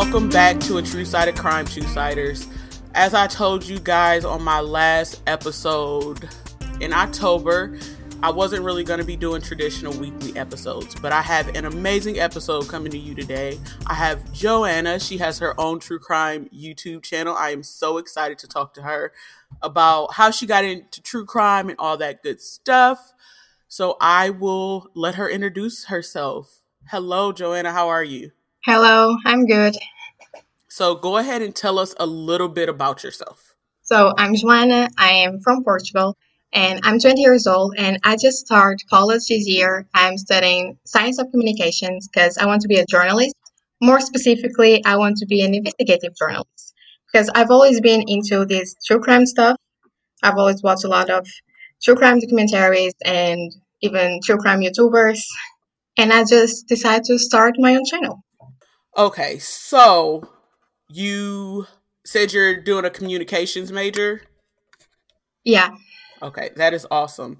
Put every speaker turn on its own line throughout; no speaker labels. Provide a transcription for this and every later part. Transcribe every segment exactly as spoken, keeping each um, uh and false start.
welcome back to A True Side of Crime, True Siders. As I told you guys on my last episode in October, I wasn't really going to be doing traditional weekly episodes, but I have an amazing episode coming to you today. I have Joanna. She has her own true crime YouTube channel. I am so excited to talk to her about how she got into true crime and all that good stuff. So I will let her introduce herself. Hello, Joanna. How are you?
Hello, I'm good.
So go ahead and tell us a little bit about yourself.
So I'm Joanna. I am from Portugal and I'm twenty years old and I just started college this year. I'm studying science of communications because I want to be a journalist. More specifically, I want to be an investigative journalist because I've always been into this true crime stuff. I've always watched a lot of true crime documentaries and even true crime YouTubers. And I just decided to start my own channel.
Okay, so you said you're doing a communications major?
Yeah.
Okay, that is awesome.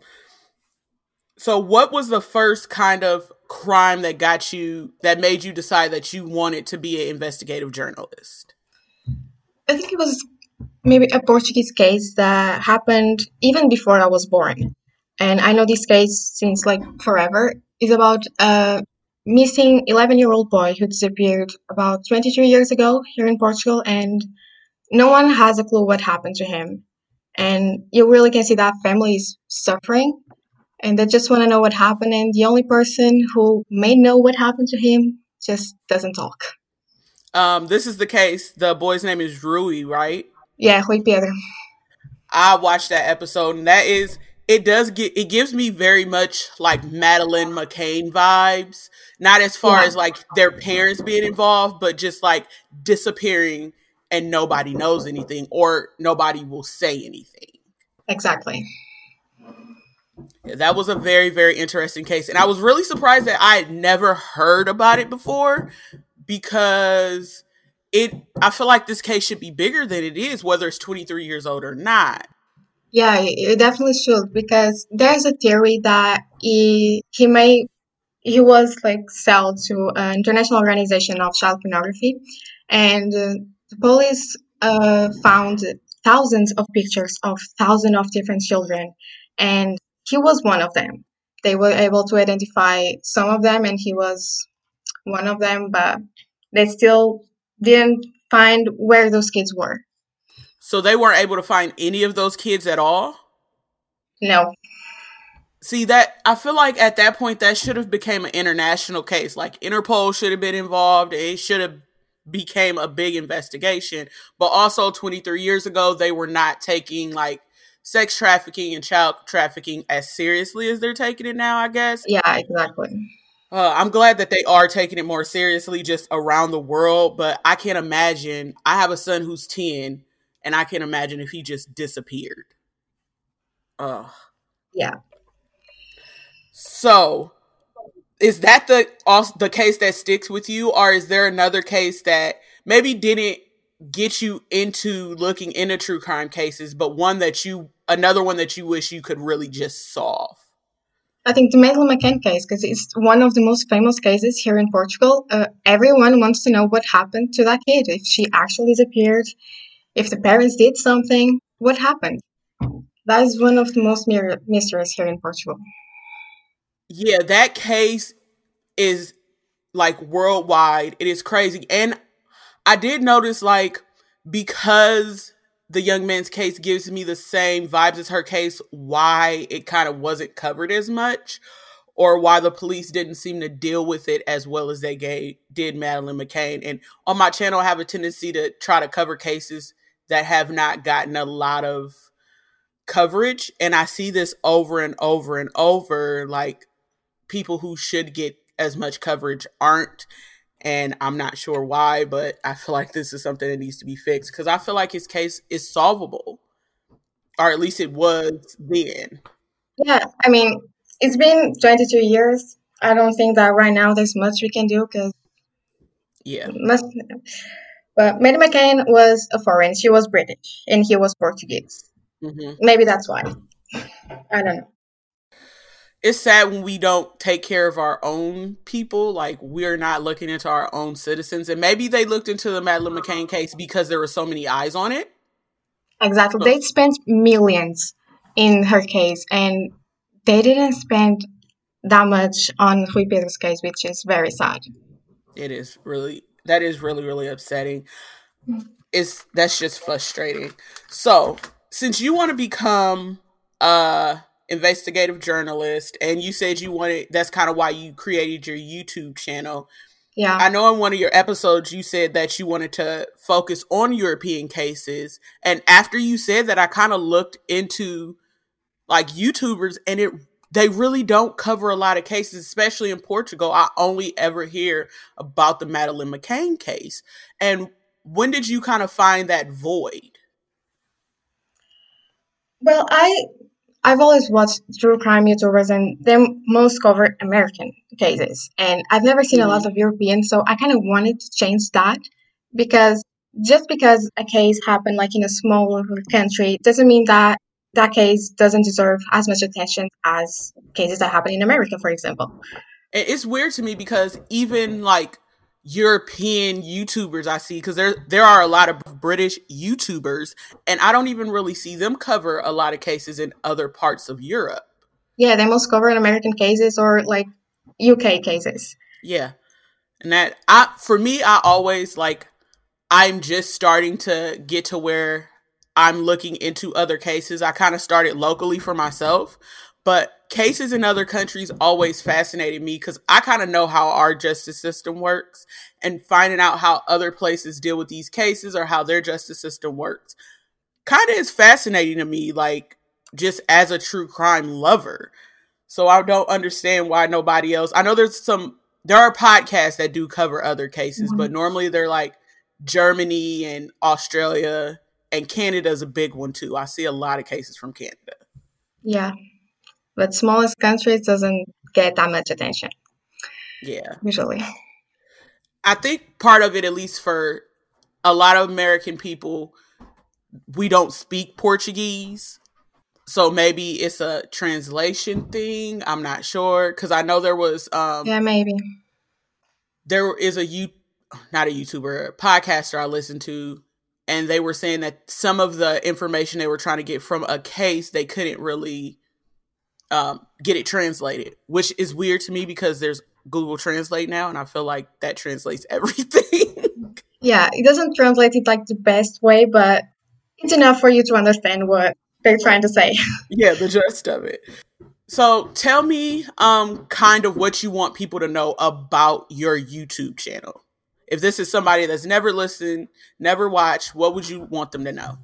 So what was the first kind of crime that got you, that made you decide that you wanted to be an investigative journalist?
I think it was maybe a Portuguese case that happened even before I was born. And I know this case since like forever. It's about a missing eleven year old boy who disappeared about twenty-three years ago here in Portugal, and no one has a clue what happened to him. And you really can see that family is suffering and they just want to know what happened. And the only person who may know what happened to him just doesn't talk.
Um, this is the case. The boy's name is Rui, right?
Yeah, Rui Pedro.
I watched that episode, and that is, it does get, it gives me very much like Madeleine McCann vibes. Not as far
Yeah,
as like their parents being involved, but just like disappearing and nobody knows anything or nobody will say anything.
exactly.
Yeah, that was a very, very interesting case. And I was really surprised that I had never heard about it before because it, I feel like this case should be bigger than it is, whether it's twenty-three years old or not.
Yeah, it definitely should because there's a theory that he he may he was like sold to an international organization of child pornography, and uh, the police uh, found thousands of pictures of thousands of different children, and he was one of them. They were able to identify some of them, and he was one of them, but they still didn't find where those kids were.
So they weren't able to find any of those kids at all.
No,
See that, I feel like at that point that should have became an international case. Like Interpol should have been involved. It should have became a big investigation. But also twenty-three years ago, they were not taking like sex trafficking and child trafficking as seriously as they're taking it now, I guess.
yeah, exactly.
Uh, I'm glad that they are taking it more seriously just around the world, but I can't imagine. I have a son who's ten, and I can't imagine if he just disappeared. Uh,
Yeah.
so is that the also the case that sticks with you, or is there another case that maybe didn't get you into looking into true crime cases, but one that you another one that you wish you could really just solve?
I think the Madeleine McCann case, because it's one of the most famous cases here in Portugal. Uh, everyone wants to know what happened to that kid, if she actually disappeared, if the parents did something, what happened. That is one of the most mir- mysteries here in Portugal.
Yeah, that case is like worldwide. It is crazy. And I did notice, like, because the young man's case gives me the same vibes as her case, why it kind of wasn't covered as much, or why the police didn't seem to deal with it as well as they gave, did Madeleine McCann. And on my channel, I have a tendency to try to cover cases that have not gotten a lot of coverage. And I see this over and over and over, like, people who should get as much coverage aren't. And I'm not sure why, but I feel like this is something that needs to be fixed because I feel like his case is solvable, or at least it was then.
Yeah, I mean, it's been twenty-two years. I don't think that right now there's much we can do because
Yeah.
must. But Madeleine McCann was a foreign. She was British and he was Portuguese.
hmm
Maybe that's why. I don't know.
It's sad when we don't take care of our own people. Like, we're not looking into our own citizens. And maybe they looked into the Madeleine McCann case because there were so many eyes on it.
Exactly.
So
They spent millions in her case, and they didn't spend that much on Rui Pedro's case, which is very sad.
it is really, that is really, really upsetting. It's, that's just frustrating. So, since you want to become a investigative journalist and you said you wanted, that's kind of why you created your YouTube channel.
Yeah.
I know in one of your episodes you said that you wanted to focus on European cases. And after you said that, I kind of looked into like YouTubers, and it they really don't cover a lot of cases, especially in Portugal. I only ever hear about the Madeleine McCann case. And when did you kind of find that void?
Well, I I've always watched true crime YouTubers, and they most cover American cases, and I've never seen a lot
Mm-hmm.
of European. So I kind of wanted to change that because just because a case happened like in a smaller country doesn't mean that that case doesn't deserve as much attention as cases that happen in America, for example.
And it's weird to me because even like European YouTubers I see, because there there are a lot of British YouTubers, and I don't even really see them cover a lot of cases in other parts of Europe.
Yeah, they most cover in American cases or like U K cases.
Yeah. And that I for me, I always like I'm just starting to get to where I'm looking into other cases. I kind of started locally for myself, but cases in other countries always fascinated me because I kind of know how our justice system works, and finding out how other places deal with these cases or how their justice system works kind of is fascinating to me, like just as a true crime lover. So I don't understand why nobody else. I know there's some there are podcasts that do cover other cases, but
Mhm.
normally they're like Germany and Australia, and Canada's a big one too. I see a lot of cases from Canada.
Yeah, but smallest countries doesn't get that much attention
Yeah.
usually.
I think part of it, at least for a lot of American people, we don't speak Portuguese. So maybe it's a translation thing. I'm not sure. Cause I know there was um
Yeah, maybe.
there is a you not a YouTuber, a podcaster I listened to, and they were saying that some of the information they were trying to get from a case they couldn't really um, get it translated, which is weird to me because there's Google Translate now, and I feel like that translates everything.
Yeah, it doesn't translate it like the best way, but it's enough for you to understand what they're trying to say.
Yeah, the gist of it. So tell me um kind of what you want people to know about your YouTube channel. If this is somebody that's never listened, never watched, what would you want them to know?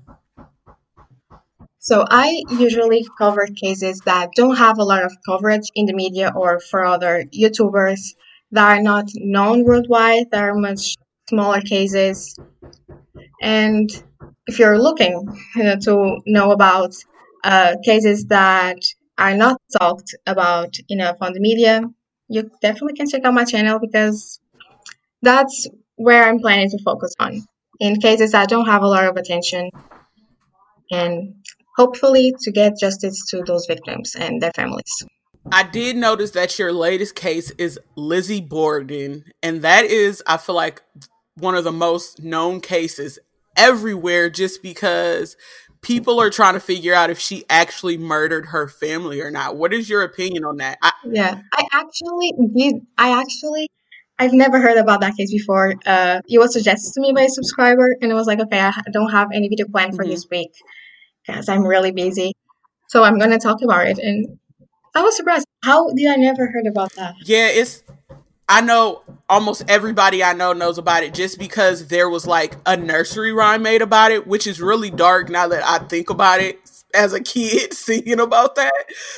So I usually cover cases that don't have a lot of coverage in the media or for other YouTubers that are not known worldwide, that are much smaller cases. And if you're looking, you know, to know about uh, cases that are not talked about enough on the media, you definitely can check out my channel because that's where I'm planning to focus on in cases that don't have a lot of attention and hopefully to get justice to those victims and their families.
I did notice that your latest case is Lizzie Borden, and that is, I feel like, one of the most known cases everywhere just because people are trying to figure out if she actually murdered her family or not. What is your opinion on that? I,
Yeah, I actually did. I actually, I've never heard about that case before. Uh, it was suggested to me by a subscriber, and I was like, okay, I ha- don't have any video planned for
mhm.
this week because I'm really busy. So I'm gonna talk about it, and I was surprised. How did I never heard about that?
Yeah, it's I know almost everybody I know knows about it just because there was like a nursery rhyme made about it, which is really dark now that I think about it as a kid singing about that.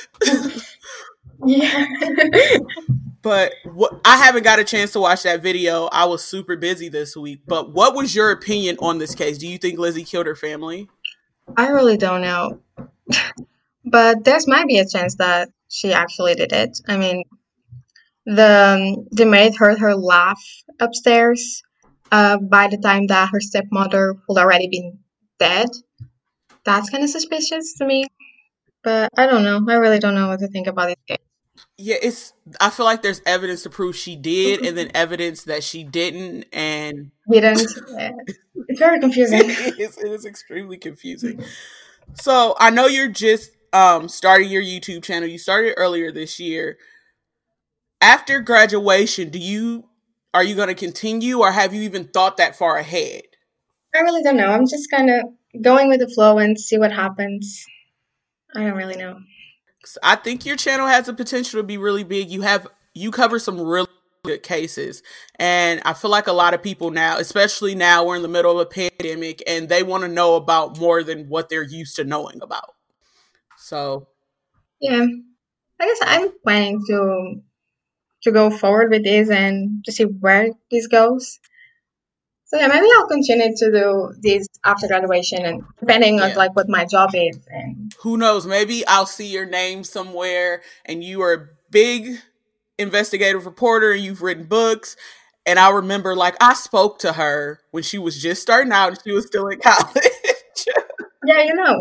Yeah.
But what, I haven't got a chance to watch that video. I was super busy this week. But what was your opinion on this case? Do you think Lizzie killed her family?
I really don't know, but there's might be a chance that she actually did it. I mean, the um, the maid heard her laugh upstairs. Uh, by the time that her stepmother would already been dead, that's kind of suspicious to me. But I don't know. I really don't know what to think about this case.
Yeah, it's. I feel like there's evidence to prove she did, and then evidence that she didn't, and
Didn't. Yeah. It's very confusing.
it is. It is extremely confusing. So I know you're just um starting your YouTube channel. You started earlier this year. After graduation, do you are you going to continue, or have you even thought that far ahead?
I really don't know. I'm just kind of going with the flow and see what happens. I don't really know.
I think your channel has the potential to be really big. You have you cover some really good cases, and I feel like a lot of people now, especially now we're in the middle of a pandemic, and they want to know about more than what they're used to knowing about. So,
Yeah, I guess I'm planning to to go forward with this and to see where this goes. So yeah, maybe I'll continue to do this after graduation and depending on
yeah.
like what my job is and
Who knows? Maybe I'll see your name somewhere, and you are a big investigative reporter, and you've written books. And I remember, like, I spoke to her when she was just starting out, and she was still in college.
yeah, you know.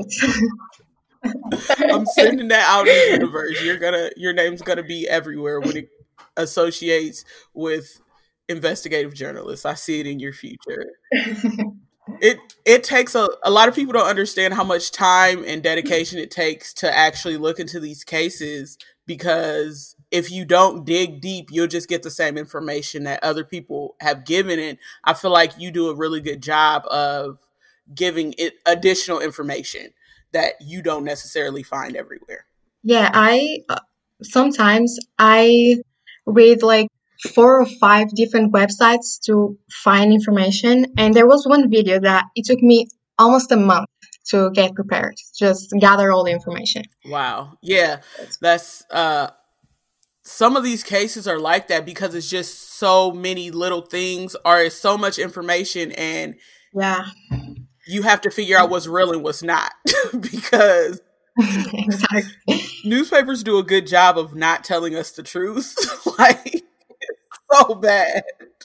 I'm sending that out in the universe. You're gonna, your name's gonna be everywhere when it associates with investigative journalists. I see it in your future. It it takes a a lot of people don't understand how much time and dedication it takes to actually look into these cases, because if you don't dig deep, you'll just get the same information that other people have given it. I feel like you do a really good job of giving it additional information that you don't necessarily find everywhere.
Yeah, I uh, sometimes I read like four or five different websites to find information, and there was one video that it took me almost a month to get prepared, just gather all the information.
Wow. Yeah. That's uh some of these cases are like that because it's just so many little things, or it's so much information, and
Yeah,
you have to figure out what's real and what's not because
exactly.
newspapers do a good job of not telling us the truth. Like, so bad.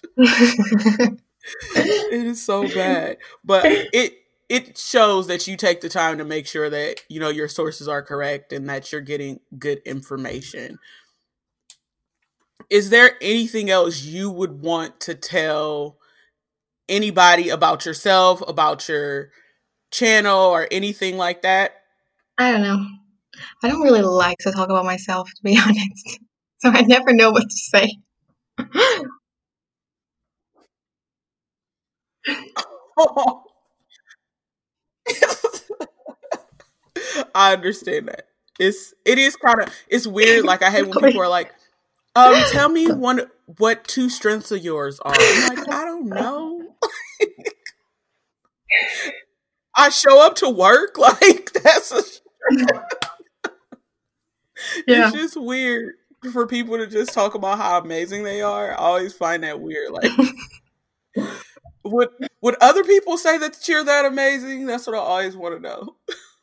It is so bad. But it it shows that you take the time to make sure that, you know, your sources are correct and that you're getting good information. Is there anything else you would want to tell anybody about yourself, about your channel, or anything like that?
I don't know. I don't really like to talk about myself, to be honest. So I never know what to say.
I understand that. It's it is kind of it's weird. Like, I hate when people
Exactly.
are like, um, tell me one what two strengths of yours are. I'm like, I don't know. I show up to work. Like, that's a,
Yeah.
it's just weird for people to just talk about how amazing they are. I always find that weird. Like, would would other people say that you're that amazing? That's what I always want to know.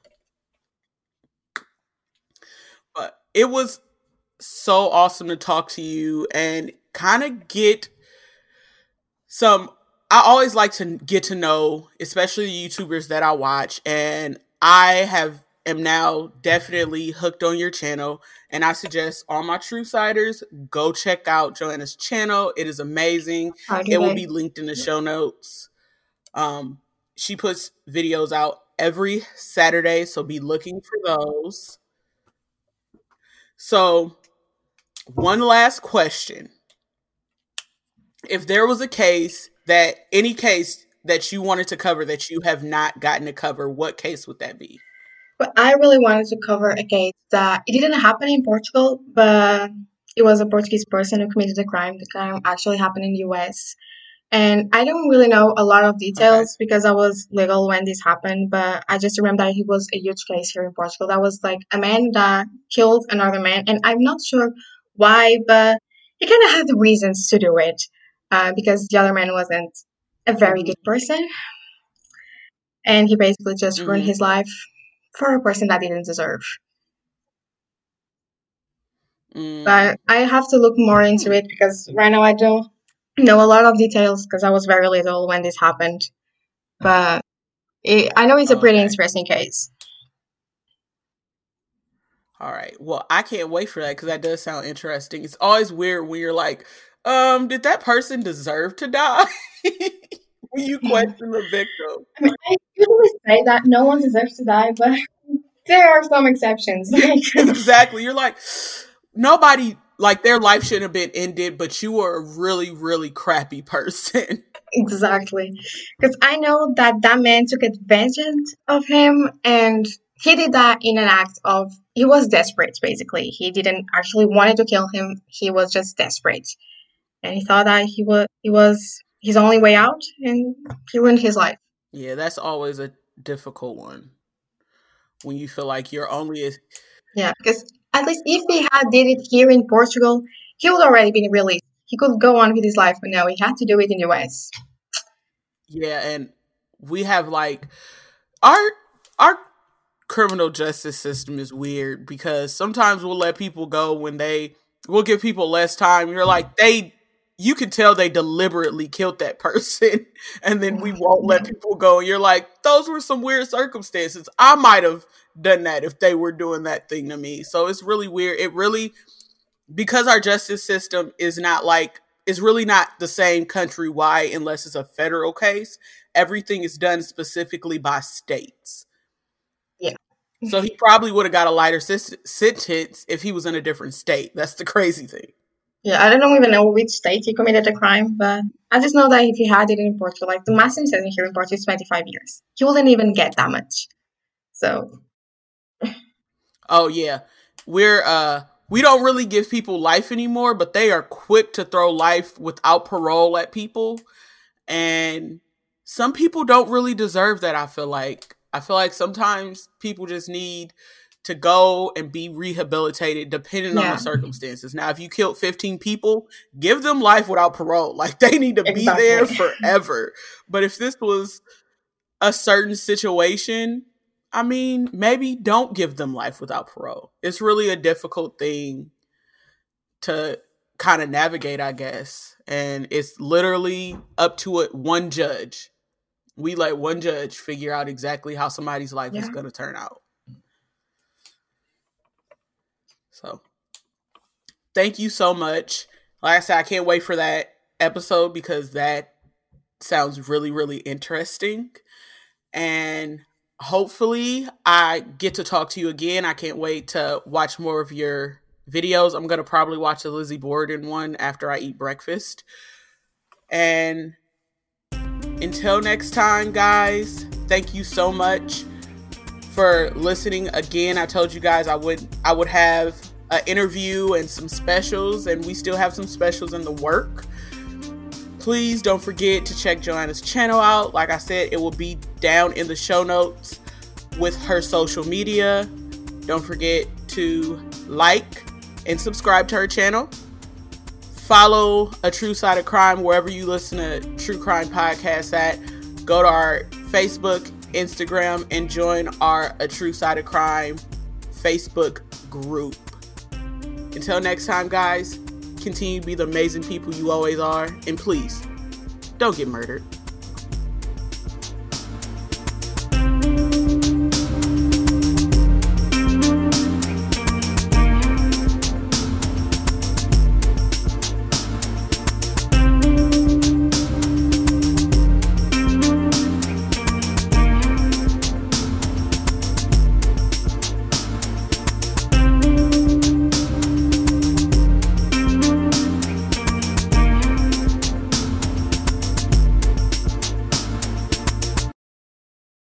But it was so awesome to talk to you and kind of get some. I always like to get to know, especially the YouTubers that I watch, and I have am now definitely hooked on your channel. And I suggest all my Truthsiders go check out Joanna's channel. It is amazing.
How do
It will
they?
be linked in the show notes. Um, she puts videos out every Saturday, so be looking for those. So, one last question. If there was a case that any case that you wanted to cover that you have not gotten to cover, what case would that be?
But I really wanted to cover a case that it didn't happen in Portugal, but it was a Portuguese person who committed a crime. The crime actually happened in the U S. And I don't really know a lot of
Okay.
details because I was legal when this happened, but I just remember that it was a huge case here in Portugal. That was like a man that killed another man, and I'm not sure why, but he kind of had the reasons to do it uh, because the other man wasn't a very
Mm-hmm.
good person, and he basically just ruined
Mm-hmm.
his life for a person that didn't deserve.
Mm.
But I have to look more into
Hmm.
it because right now I don't know a lot of details because I was very little when this happened. But it, I know it's a pretty
Okay.
interesting case.
All right. Well, I can't wait for that because that does sound interesting. It's always weird when you're like, um, did that person deserve to die? When you question the victim.
I mean, I usually say that no one deserves to die, but there are some exceptions. Like,
Exactly. You're like, nobody, like, their life shouldn't have been ended, but you were a really, really crappy person.
exactly. Because I know that that man took advantage of him, and he did that in an act of, he was desperate, basically. He didn't actually wanted to kill him. He was just desperate. And he thought that he was, he was his only way out, and he ruined his life.
Yeah, that's always a difficult one. When you feel like you're only as
Yeah, because at least if he had did it here in Portugal, he would already been released. He could go on with his life, but no, he had to do it in the U S.
yeah, and we have like our our criminal justice system is weird because sometimes we'll let people go when they we'll give people less time. You're like they you can tell they deliberately killed that person and then we won't let people go. And you're like, those were some weird circumstances. I might have done that if they were doing that thing to me. So it's really weird. It really because our justice system is not like it's really not the same countrywide unless it's a federal case. Everything is done specifically by states.
Yeah.
So he probably would have got a lighter sentence if he was in a different state. That's the crazy thing.
Yeah, I don't even know which state he committed the crime, but I just know that if he had it in Portugal, like the maximum sentence here in Portugal is twenty-five years. He wouldn't even get that much. So.
Oh yeah, we're uh we don't really give people life anymore, but they are quick to throw life without parole at people, and some people don't really deserve that. I feel like I feel like sometimes people just need to go and be rehabilitated depending yeah. on the circumstances. Now, if you killed fifteen people, give them life without parole. Like they need to exactly. be there forever. But if this was a certain situation, I mean, maybe don't give them life without parole. It's really a difficult thing to kind of navigate, I guess. And it's literally up to it, one judge. We let one judge figure out exactly how somebody's life yeah. is going to turn out. So, thank you so much. Like I said, I can't wait for that episode because that sounds really, really interesting. And hopefully I get to talk to you again. I can't wait to watch more of your videos. I'm going to probably watch the Lizzie Borden one after I eat breakfast. And until next time, guys, thank you so much for listening again. I told you guys I would I would have an interview and some specials, and we still have some specials in the work. Please don't forget to check Joanna's channel out. Like I said, it will be down in the show notes with her social media. Don't forget to like and subscribe to her channel. Follow A True Side of Crime wherever you listen to True Crime Podcasts at. Go to our Facebook, Instagram, and join our A True Side of Crime Facebook group. Until next time, guys, continue to be the amazing people you always are, and please, don't get murdered.